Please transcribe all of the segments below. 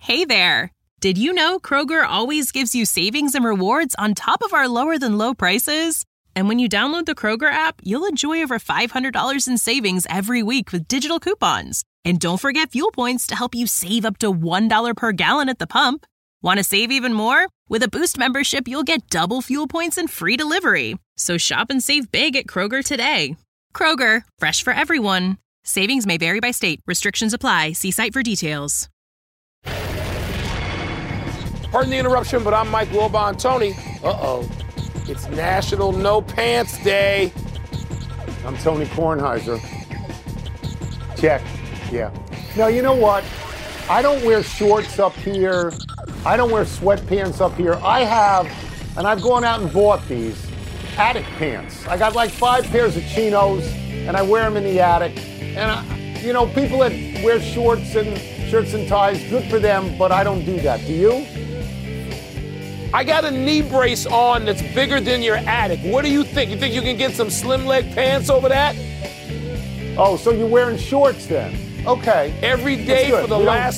Hey there! Did you know Kroger always gives you savings and rewards on top of our lower-than-low prices? And when you download the Kroger app, you'll enjoy over $500 in savings every week with digital coupons. And don't forget fuel points to help you save up to $1 per gallon at the pump. Want to save even more? With a Boost membership, you'll get double fuel points and free delivery. So shop and save big at Kroger today. Kroger, fresh for everyone. Savings may vary by state. Restrictions apply. See site for details. Pardon the interruption, but I'm Mike Wilbon. Tony, it's National No Pants Day. I'm Tony Kornheiser. Check. Yeah. Now, you know what? I don't wear shorts up here. I don't wear sweatpants up here. I've gone out and bought these attic pants. I got like 5 pairs of chinos, and I wear them in the attic. And, people that wear shorts and ties, good for them, but I don't do that. Do you? I got a knee brace on that's bigger than your attic. What do you think? You think you can get some slim leg pants over that? Oh, so you're wearing shorts then? Okay. Every day for the last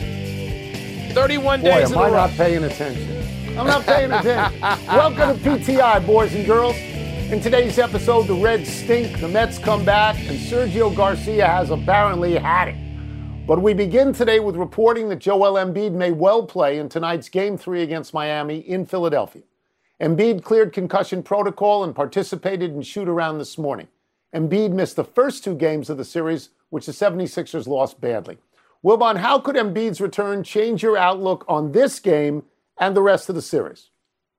31 days in a row. Am I not paying attention? I'm not paying attention. Welcome to PTI, boys and girls. In today's episode, the Reds stink, the Mets come back, and Sergio Garcia has apparently had it. But we begin today with reporting that Joel Embiid may well play in tonight's Game 3 against Miami in Philadelphia. Embiid cleared concussion protocol and participated in shoot-around this morning. Embiid missed the first 2 games of the series, which the 76ers lost badly. Wilbon, how could Embiid's return change your outlook on this game and the rest of the series?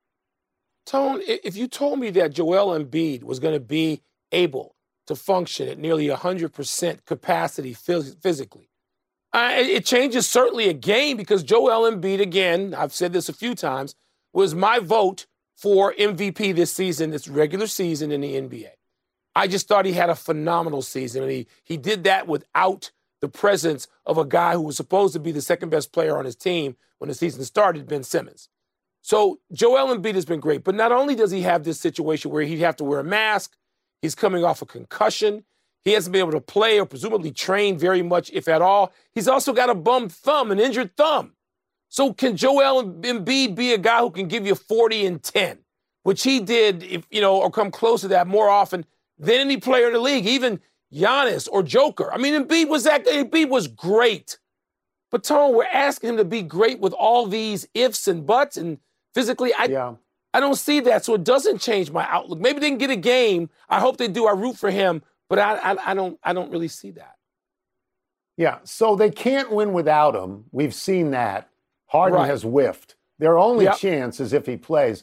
Tone, if you told me that Joel Embiid was going to be able to function at nearly 100% capacity physically, it changes certainly a game because Joel Embiid, again, I've said this a few times, was my vote for MVP this season, this regular season in the NBA. I just thought he had a phenomenal season, and he did that without the presence of a guy who was supposed to be the second best player on his team when the season started, Ben Simmons. So Joel Embiid has been great, but not only does he have this situation where he'd have to wear a mask, he's coming off a concussion, he hasn't been able to play or presumably train very much, if at all. He's also got a bum thumb, an injured thumb. So can Joel Embiid be a guy who can give you 40 and 10, which he did, or come close to that more often than any player in the league, even Giannis or Joker? I mean, Embiid was great. But, Tone, we're asking him to be great with all these ifs and buts, and physically, I don't see that, so it doesn't change my outlook. Maybe they can get a game. I hope they do. I root for him. But I don't really see that. Yeah, so they can't win without him. We've seen that. Harden has whiffed. Their only chance is if he plays.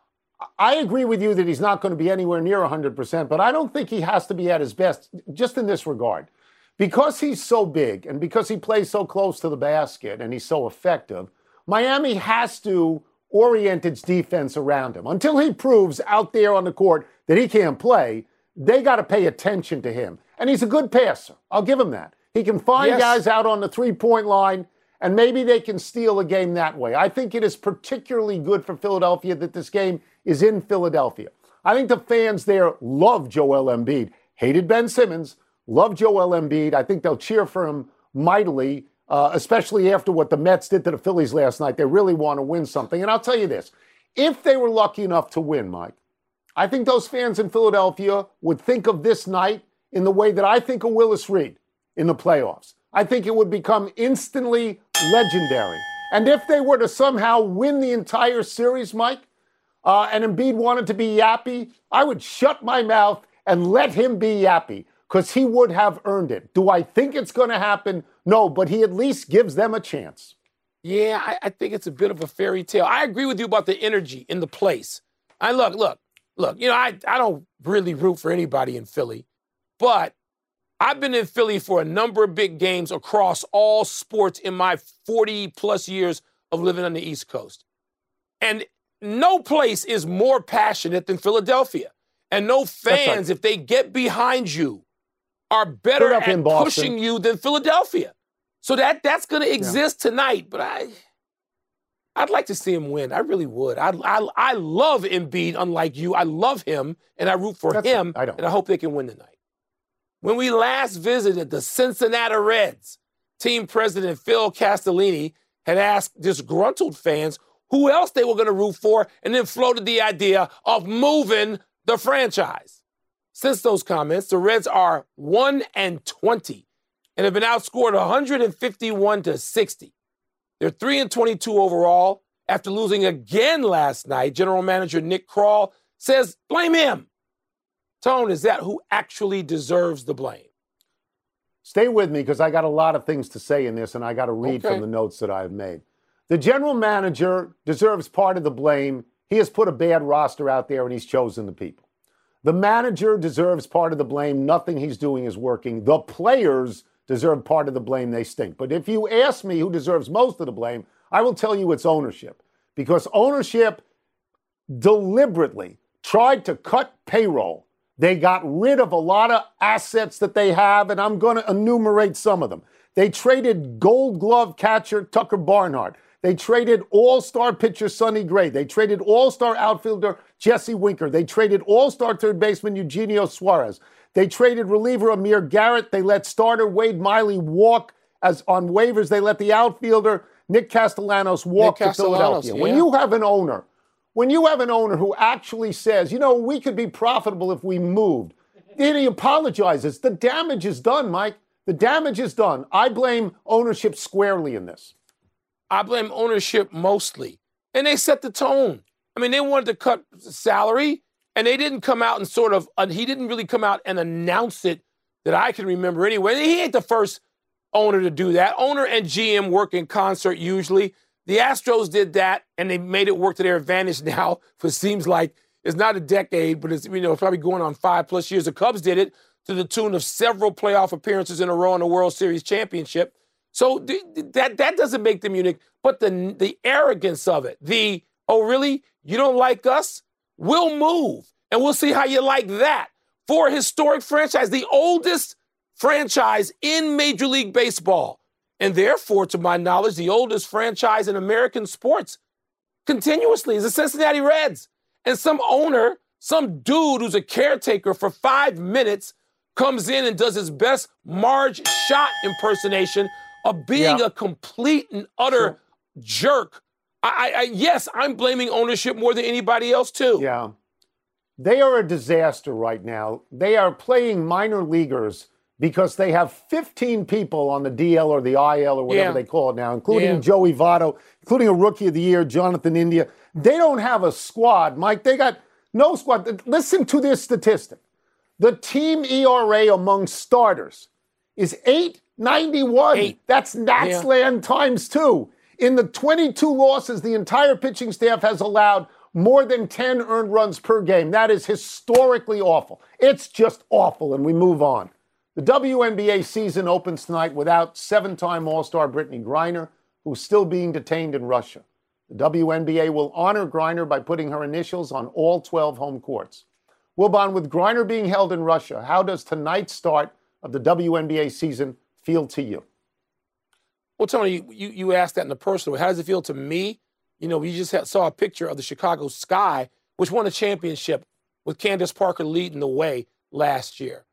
I agree with you that he's not going to be anywhere near 100%, but I don't think he has to be at his best just in this regard. Because he's so big and because he plays so close to the basket and he's so effective, Miami has to orient its defense around him. Until he proves out there on the court that he can't play, they got to pay attention to him. And he's a good passer. I'll give him that. He can find guys out on the three-point line, and maybe they can steal a game that way. I think it is particularly good for Philadelphia that this game is in Philadelphia. I think the fans there love Joel Embiid. Hated Ben Simmons, love Joel Embiid. I think they'll cheer for him mightily, especially after what the Mets did to the Phillies last night. They really want to win something. And I'll tell you this, if they were lucky enough to win, Mike, I think those fans in Philadelphia would think of this night in the way that I think of Willis Reed in the playoffs. I think it would become instantly legendary. And if they were to somehow win the entire series, Mike, and Embiid wanted to be yappy, I would shut my mouth and let him be yappy because he would have earned it. Do I think it's going to happen? No, but he at least gives them a chance. Yeah, I think it's a bit of a fairy tale. I agree with you about the energy in the place. Look, I don't really root for anybody in Philly, but I've been in Philly for a number of big games across all sports in my 40-plus years of living on the East Coast. And no place is more passionate than Philadelphia. And no fans, if they get behind you, are better at pushing you than Philadelphia. So that's going to exist tonight, but I'd like to see him win. I really would. I love Embiid, unlike you. I love him, and I root for him, and I hope they can win tonight. When we last visited the Cincinnati Reds, team president Phil Castellini had asked disgruntled fans who else they were going to root for and then floated the idea of moving the franchise. Since those comments, the Reds are 1-20 and have been outscored 151-60. They're 3-22 overall. After losing again last night, general manager Nick Krall says, blame him. Tone, is that who actually deserves the blame? Stay with me because I got a lot of things to say in this, and I got to read from the notes that I've made. The general manager deserves part of the blame. He has put a bad roster out there, and he's chosen the people. The manager deserves part of the blame. Nothing he's doing is working. The players deserve part of the blame. They stink. But if you ask me who deserves most of the blame, I will tell you it's ownership. Because ownership deliberately tried to cut payroll. They got rid of a lot of assets that they have, and I'm going to enumerate some of them. They traded Gold Glove catcher Tucker Barnhart. They traded all-star pitcher Sonny Gray. They traded all-star outfielder Jesse Winker. They traded all-star third baseman Eugenio Suarez. They traded reliever Amir Garrett. They let starter Wade Miley walk as on waivers. They let the outfielder Nick Castellanos walk to Philadelphia. Yeah. When you have an owner who actually says, we could be profitable if we moved, then he apologizes. The damage is done, Mike. The damage is done. I blame ownership squarely in this. I blame ownership mostly. And they set the tone. I mean, they wanted to cut salary, and they didn't come out and he didn't really come out and announce it that I can remember anyway. He ain't the first owner to do that. Owner and GM work in concert usually. The Astros did that, and they made it work to their advantage now for it seems like it's not a decade, but it's probably going on 5+ years. The Cubs did it to the tune of several playoff appearances in a row in the World Series championship. So that doesn't make them unique. But the arrogance of it, oh, really? You don't like us? We'll move, and we'll see how you like that. For a historic franchise, the oldest franchise in Major League Baseball, and therefore, to my knowledge, the oldest franchise in American sports continuously is the Cincinnati Reds. And some owner, some dude who's a caretaker for 5 minutes comes in and does his best Marge Schott impersonation of being a complete and utter jerk. Yes, I'm blaming ownership more than anybody else, too. Yeah. They are a disaster right now. They are playing minor leaguers because they have 15 people on the DL or the IL or whatever they call it now, including Joey Votto, including a Rookie of the Year, Jonathan India. They don't have a squad, Mike. They got no squad. Listen to this statistic. The team ERA among starters is 8.91. That's Natsland times 2. In the 22 losses, the entire pitching staff has allowed more than 10 earned runs per game. That is historically awful. It's just awful, and we move on. The WNBA season opens tonight without 7-time All-Star Brittany Griner, who's still being detained in Russia. The WNBA will honor Griner by putting her initials on all 12 home courts. Wilbon, with Griner being held in Russia, how does tonight's start of the WNBA season feel to you? Well, Tony, you asked that in the personal way. How does it feel to me? We just saw a picture of the Chicago Sky, which won a championship with Candace Parker leading the way last year.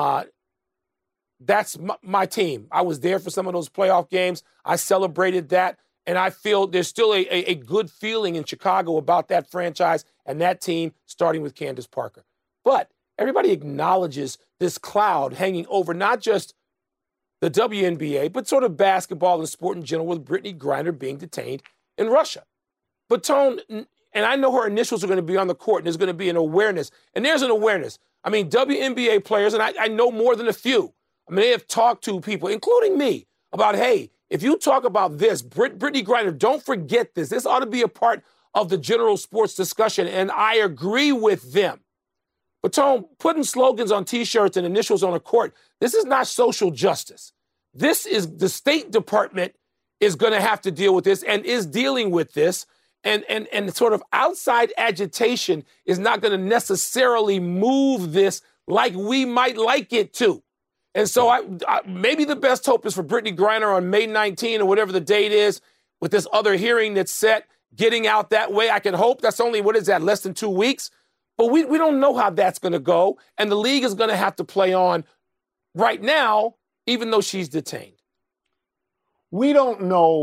That's my team. I was there for some of those playoff games. I celebrated that, and I feel there's still a good feeling in Chicago about that franchise and that team, starting with Candace Parker. But everybody acknowledges this cloud hanging over not just the WNBA, but sort of basketball and sport in general, with Brittany Griner being detained in Russia. But Tone, and I know her initials are going to be on the court, and there's going to be an awareness. And there's an awareness. I mean, WNBA players, and I know more than a few, they have talked to people, including me, about, hey, if you talk about this, Brittany Griner, don't forget this. This ought to be a part of the general sports discussion, and I agree with them. But, Tone, putting slogans on T-shirts and initials on a court, this is not social justice. This is the State Department is going to have to deal with this and is dealing with this. And sort of outside agitation is not going to necessarily move this like we might like it to. And so maybe the best hope is for Brittany Griner on May 19 or whatever the date is, with this other hearing that's set, getting out that way. I can hope that's only, less than 2 weeks. But we don't know how that's going to go. And the league is going to have to play on right now, even though she's detained. We don't know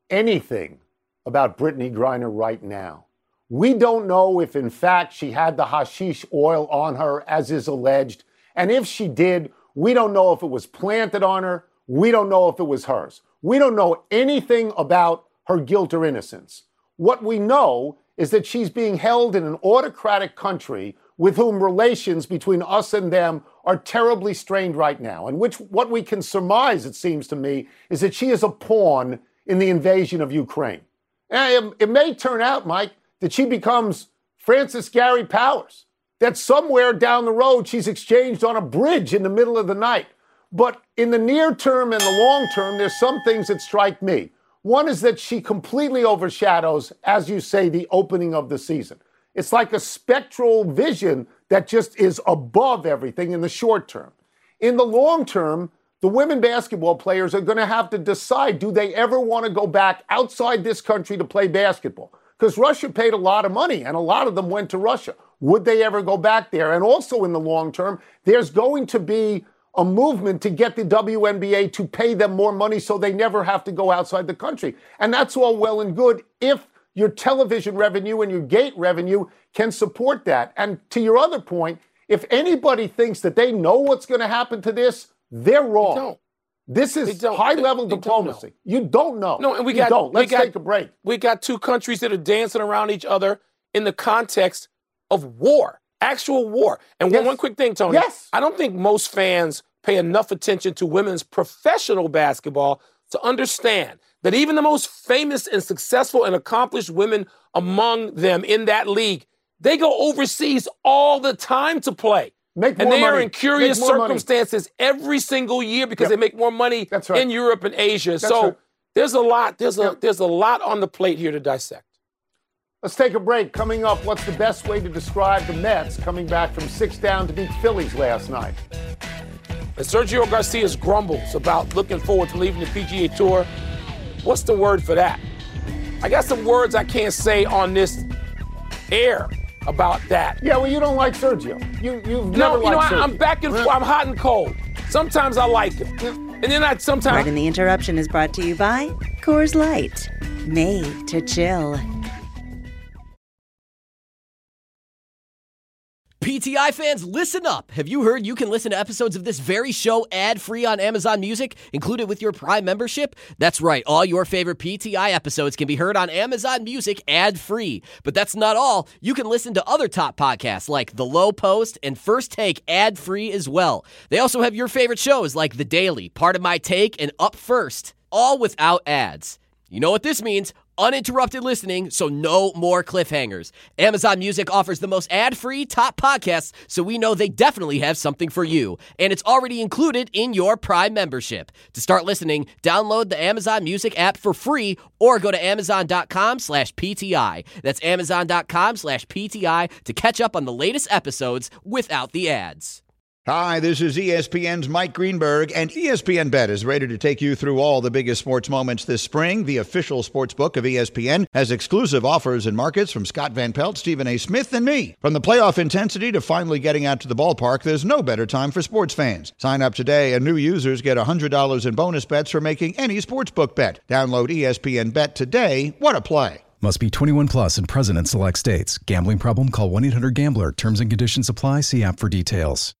anything about Brittany Griner right now. We don't know if, in fact, she had the hashish oil on her, as is alleged. And if she did, we don't know if it was planted on her. We don't know if it was hers. We don't know anything about her guilt or innocence. What we know is that she's being held in an autocratic country with whom relations between us and them are terribly strained right now. And what we can surmise, it seems to me, is that she is a pawn in the invasion of Ukraine. And it may turn out, Mike, that she becomes Francis Gary Powers, that somewhere down the road she's exchanged on a bridge in the middle of the night. But in the near term and the long term, there's some things that strike me. One is that she completely overshadows, as you say, the opening of the season. It's like a spectral vision that just is above everything in the short term. In the long term, the women basketball players are going to have to decide, do they ever want to go back outside this country to play basketball? Because Russia paid a lot of money, and a lot of them went to Russia. Would they ever go back there? And also in the long term, there's going to be a movement to get the WNBA to pay them more money so they never have to go outside the country. And that's all well and good if your television revenue and your gate revenue can support that. And to your other point, if anybody thinks that they know what's going to happen to this, they're wrong. They don't. This is high-level diplomacy. You don't know. No, and Let's take a break. We got two countries that are dancing around each other in the context of war, actual war. And one quick thing, Tony. Yes. I don't think most fans pay enough attention to women's professional basketball to understand that even the most famous and successful and accomplished women among them in that league, they go overseas all the time to play. And they are in curious circumstances every single year because they make more money in Europe and Asia. There's a lot. There's a lot on the plate here to dissect. Let's take a break. Coming up, what's the best way to describe the Mets coming back from 6 down to beat Phillies last night? And Sergio Garcia's grumbles about looking forward to leaving the PGA Tour. What's the word for that? I got some words I can't say on this air about that. Yeah, well, you don't like Sergio. You've never liked Sergio. I'm back and forth. I'm hot and cold. Sometimes I like him. And then sometimes... Pardon the Interruption is brought to you by Coors Light. Made to chill. PTI fans, listen up. Have you heard you can listen to episodes of this very show ad-free on Amazon Music, included with your Prime membership? That's right. All your favorite PTI episodes can be heard on Amazon Music ad-free. But that's not all. You can listen to other top podcasts like The Low Post and First Take ad-free as well. They also have your favorite shows like The Daily, Part of My Take, and Up First, all without ads. You know what this means? Uninterrupted listening, so no more cliffhangers. Amazon Music offers the most ad-free top podcasts, so we know they definitely have something for you. And it's already included in your Prime membership. To start listening, download the Amazon Music app for free or go to amazon.com/PTI. That's amazon.com/PTI to catch up on the latest episodes without the ads. Hi, this is ESPN's Mike Greenberg, and ESPN Bet is ready to take you through all the biggest sports moments this spring. The official sports book of ESPN has exclusive offers and markets from Scott Van Pelt, Stephen A. Smith, and me. From the playoff intensity to finally getting out to the ballpark, there's no better time for sports fans. Sign up today, and new users get $100 in bonus bets for making any sportsbook bet. Download ESPN Bet today. What a play. Must be 21 plus and present in select states. Gambling problem? Call 1-800-GAMBLER. Terms and conditions apply. See app for details.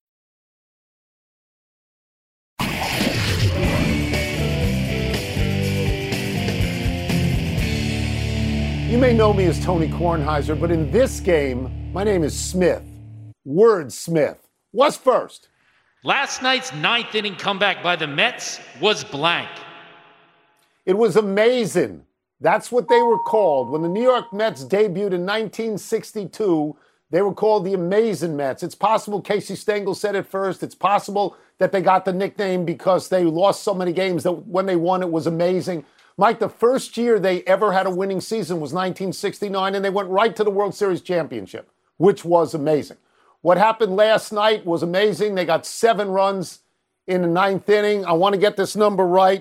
You may know me as Tony Kornheiser, but in this game, my name is Smith. Word Smith. What's first? Last night's ninth inning comeback by the Mets was blank. It was amazing. That's what they were called. When the New York Mets debuted in 1962, they were called the Amazing Mets. It's possible Casey Stengel said it first. It's possible that they got the nickname because they lost so many games that when they won, it was amazing. Mike, the first year they ever had a winning season was 1969, and they went right to the World Series championship, which was amazing. What happened last night was amazing. They got 7 runs in the 9th inning. I want to get this number right.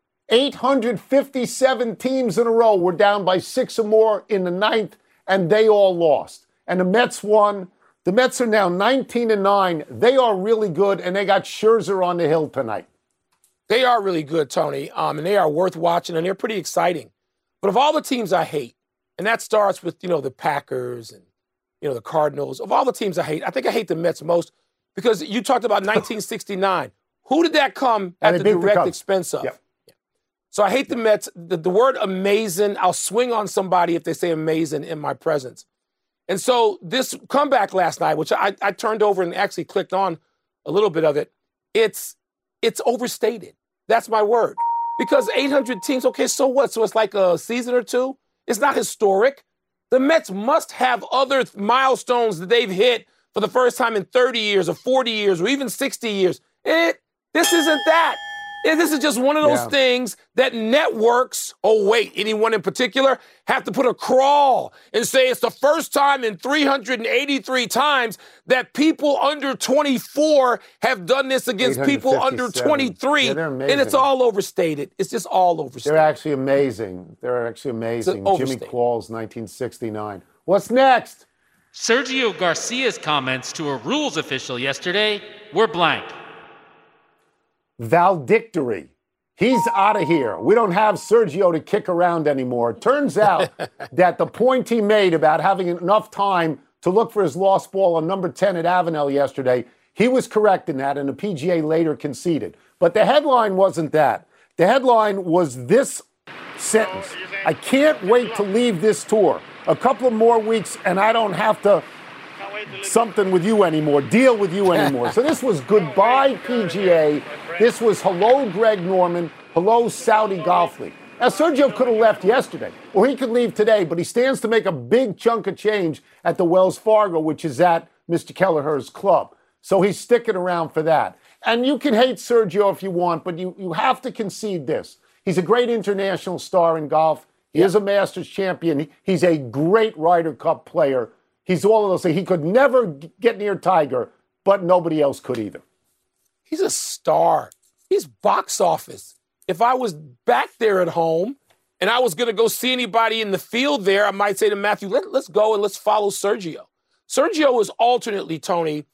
857 teams in a row were down by 6 or more in the 9th, and they all lost. And the Mets won. The Mets are now 19-9. They are really good, and they got Scherzer on the hill tonight. They are really good, Tony, and they are worth watching, and they're pretty exciting. But of all the teams I hate, and that starts with, the Packers and, the Cardinals. Of all the teams I hate, I think I hate the Mets most because you talked about 1969. Who did that come at the direct expense of? Yep. So I hate the Mets. The word amazing, I'll swing on somebody if they say amazing in my presence. And so this comeback last night, which I turned over and actually clicked on a little bit of it, it's overstated. That's my word. Because 800 teams, okay, so what? So it's like a season or two? It's not historic. The Mets must have other milestones that they've hit for the first time in 30 years or 40 years or even 60 years. This isn't that. This is just one of those things that networks, anyone in particular, have to put a crawl and say it's the first time in 383 times that people under 24 have done this against people under 23. Yeah, they're amazing. And it's all overstated. It's just all overstated. They're actually amazing. Jimmy Qualls, 1969. What's next? Sergio Garcia's comments to a rules official yesterday were blank. Valedictory. He's out of here. We don't have Sergio to kick around anymore. Turns out that the point he made about having enough time to look for his lost ball on number 10 at Avenel yesterday, he was correct in that, and the PGA later conceded. But the headline wasn't that. The headline was this sentence: I can't wait to leave this tour. A couple of more weeks, and I don't have to something with you anymore, deal with you anymore. So this was goodbye PGA. This was hello Greg Norman, hello Saudi Golf League. Now Sergio could have left yesterday, or he could leave today, but he stands to make a big chunk of change at the Wells Fargo, which is at Mr. Kelleher's club. So he's sticking around for that. And you can hate Sergio if you want, but you have to concede this. He's a great international star in golf. He is a Masters champion. He's a great Ryder Cup player. He's all of those things. He could never get near Tiger, but nobody else could either. He's a star. He's box office. If I was back there at home and I was going to go see anybody in the field there, I might say to Matthew, let's go and let's follow Sergio. Sergio is alternately, Tony,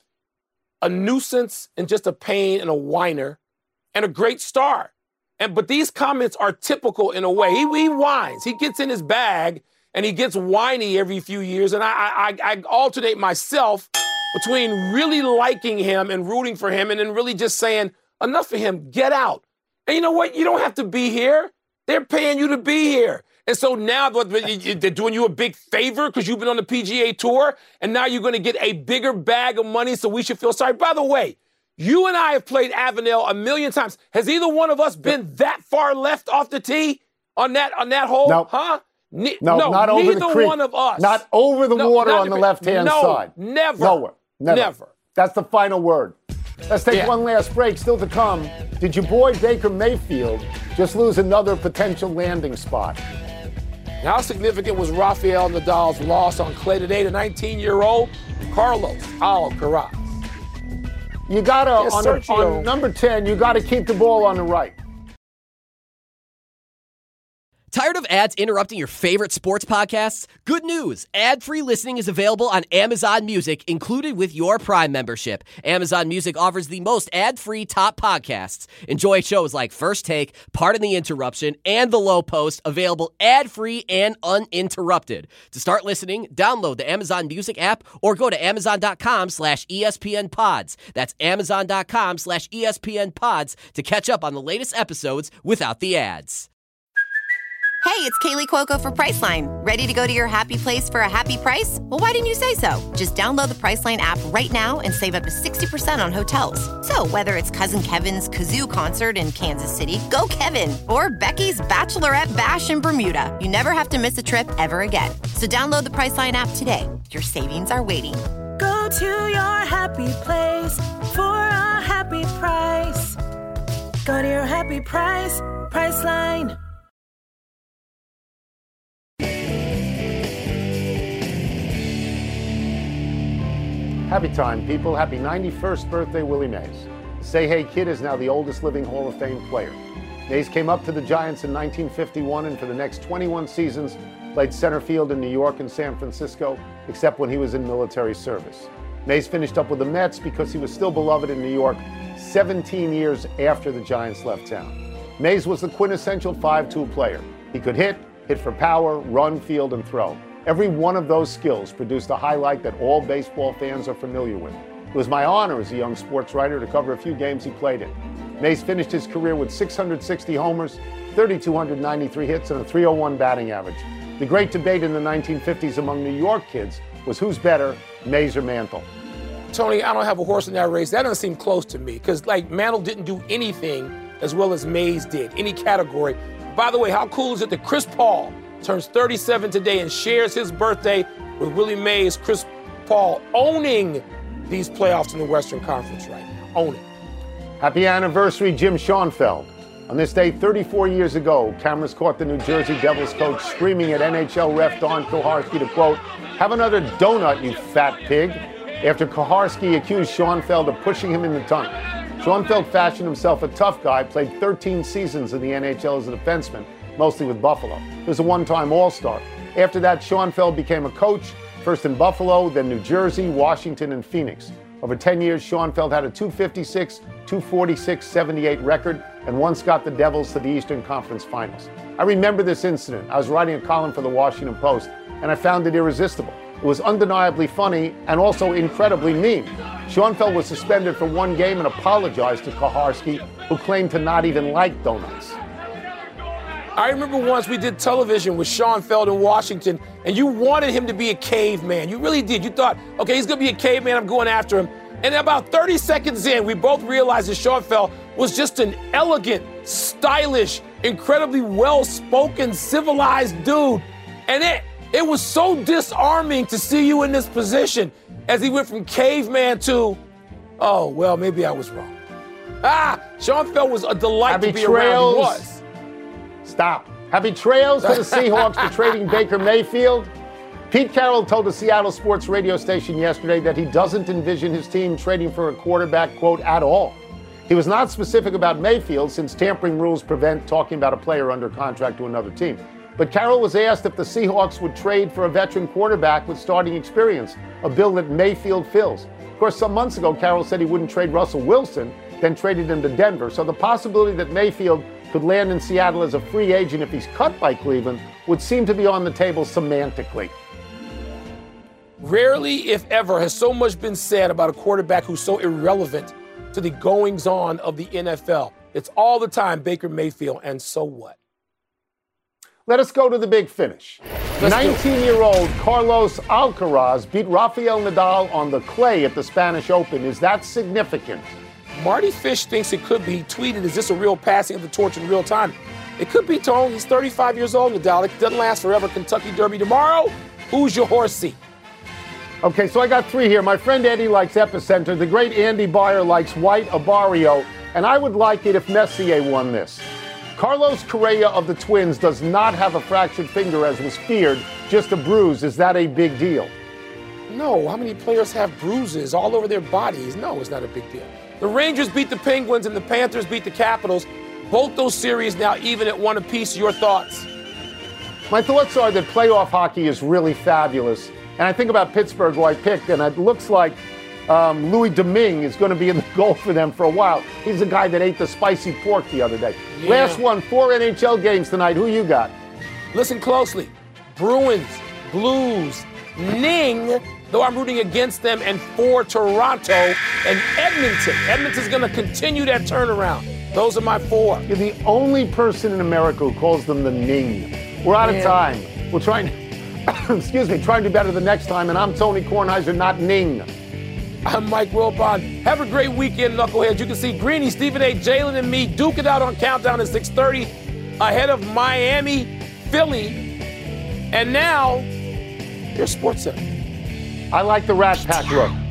a nuisance and just a pain and a whiner and a great star. But these comments are typical in a way. He whines. He gets in his bag and he gets whiny every few years. And I alternate myself between really liking him and rooting for him and then really just saying, enough of him, get out. And you know what? You don't have to be here. They're paying you to be here. And so now they're doing you a big favor because you've been on the PGA Tour, and now you're going to get a bigger bag of money, so we should feel sorry. By the way, you and I have played Avenel a million times. Has either one of us been that far left off the tee on that hole? No. Huh? No, not over the creek. Neither one of us. Not over the water on the left-hand side. Never. Nowhere. Never. That's the final word. Let's take one last break. Still to come, did your boy Baker Mayfield just lose another potential landing spot? How significant was Rafael Nadal's loss on clay today to 19-year-old Carlos Alcaraz? You got to, on number 10, you got to keep the ball on the right. Tired of ads interrupting your favorite sports podcasts? Good news! Ad-free listening is available on Amazon Music, included with your Prime membership. Amazon Music offers the most ad-free top podcasts. Enjoy shows like First Take, Pardon the Interruption, and The Low Post, available ad-free and uninterrupted. To start listening, download the Amazon Music app or go to amazon.com/ESPN Pods. That's amazon.com/ESPN Pods to catch up on the latest episodes without the ads. Hey, it's Kaylee Cuoco for Priceline. Ready to go to your happy place for a happy price? Well, why didn't you say so? Just download the Priceline app right now and save up to 60% on hotels. So whether it's Cousin Kevin's Kazoo Concert in Kansas City, go Kevin, or Becky's Bachelorette Bash in Bermuda, you never have to miss a trip ever again. So download the Priceline app today. Your savings are waiting. Go to your happy place for a happy price. Go to your happy price, Priceline. Happy time, people. Happy 91st birthday, Willie Mays. The Say Hey Kid is now the oldest living Hall of Fame player. Mays came up to the Giants in 1951 and for the next 21 seasons played center field in New York and San Francisco, except when he was in military service. Mays finished up with the Mets because he was still beloved in New York 17 years after the Giants left town. Mays was the quintessential 5-tool player. He could hit, hit for power, run, field, and throw. Every one of those skills produced a highlight that all baseball fans are familiar with. It was my honor as a young sports writer to cover a few games he played in. Mays finished his career with 660 homers, 3,293 hits, and a .301 batting average. The great debate in the 1950s among New York kids was who's better, Mays or Mantle. Tony, I don't have a horse in that race. That doesn't seem close to me because, Mantle didn't do anything as well as Mays did, any category. By the way, how cool is it that Chris Paul turns 37 today and shares his birthday with Willie Mays? Chris Paul owning these playoffs in the Western Conference right now. Own it. Happy anniversary, Jim Schoenfeld. On this day 34 years ago, cameras caught the New Jersey Devils coach screaming at NHL ref Don Koharski to, quote, "Have another donut, you fat pig," after Koharski accused Schoenfeld of pushing him in the tongue. Schoenfeld fashioned himself a tough guy, played 13 seasons in the NHL as a defenseman, mostly with Buffalo. He was a one-time All-Star. After that, Schoenfeld became a coach, first in Buffalo, then New Jersey, Washington, and Phoenix. Over 10 years, Schoenfeld had a .256, .246, .78 record, and once got the Devils to the Eastern Conference Finals. I remember this incident. I was writing a column for the Washington Post, and I found it irresistible. It was undeniably funny and also incredibly mean. Schoenfeld was suspended for one game and apologized to Koharski, who claimed to not even like donuts. I remember once we did television with Schoenfeld in Washington, and you wanted him to be a caveman. You really did. You thought, okay, he's going to be a caveman. I'm going after him. And about 30 seconds in, we both realized that Schoenfeld was just an elegant, stylish, incredibly well-spoken, civilized dude. And it was so disarming to see you in this position as he went from caveman to, oh, well, maybe I was wrong. Schoenfeld was a delight to be around. He was. Stop. Happy trails to the Seahawks for trading Baker Mayfield. Pete Carroll told the Seattle sports radio station yesterday that he doesn't envision his team trading for a quarterback, quote, at all. He was not specific about Mayfield since tampering rules prevent talking about a player under contract to another team. But Carroll was asked if the Seahawks would trade for a veteran quarterback with starting experience, a bill that Mayfield fills. Of course, some months ago, Carroll said he wouldn't trade Russell Wilson, then traded him to Denver. So the possibility that Mayfield could land in Seattle as a free agent if he's cut by Cleveland would seem to be on the table semantically. Rarely, if ever, has so much been said about a quarterback who's so irrelevant to the goings-on of the NFL. It's all the time Baker Mayfield, and so what? Let us go to the big finish. 19-year-old Carlos Alcaraz beat Rafael Nadal on the clay at the Spanish Open. Is that significant? Marty Fish thinks it could be. He tweeted, is this a real passing of the torch in real time? It could be, Tone. He's 35 years old, Nadal. It doesn't last forever. Kentucky Derby tomorrow. Who's your horsey? Okay, so I got three here. My friend Eddie likes Epicenter. The great Andy Byer likes White Abarrio. And I would like it if Messier won this. Carlos Correa of the Twins does not have a fractured finger as was feared, just a bruise. Is that a big deal? No. How many players have bruises all over their bodies? No, it's not a big deal. The Rangers beat the Penguins and the Panthers beat the Capitals. Both those series now even at one apiece. Your thoughts? My thoughts are that playoff hockey is really fabulous. And I think about Pittsburgh, who I picked, and it looks like Louis Domingue is going to be in the goal for them for a while. He's the guy that ate the spicy pork the other day. Yeah. Last one, 4 NHL games tonight. Who you got? Listen closely. Bruins, Blues, Ning, though I'm rooting against them, and for Toronto and Edmonton. Edmonton's going to continue that turnaround. Those are my 4. You're the only person in America who calls them the Ning. We're out of time. We'll try and, try and do better the next time. And I'm Tony Kornheiser, not Ning. I'm Mike Wilbon. Have a great weekend, Knuckleheads. You can see Greeny, Stephen A., Jalen, and me duke it out on Countdown at 6:30 ahead of Miami, Philly, and now your Sports Center. I like the Rat Pack look.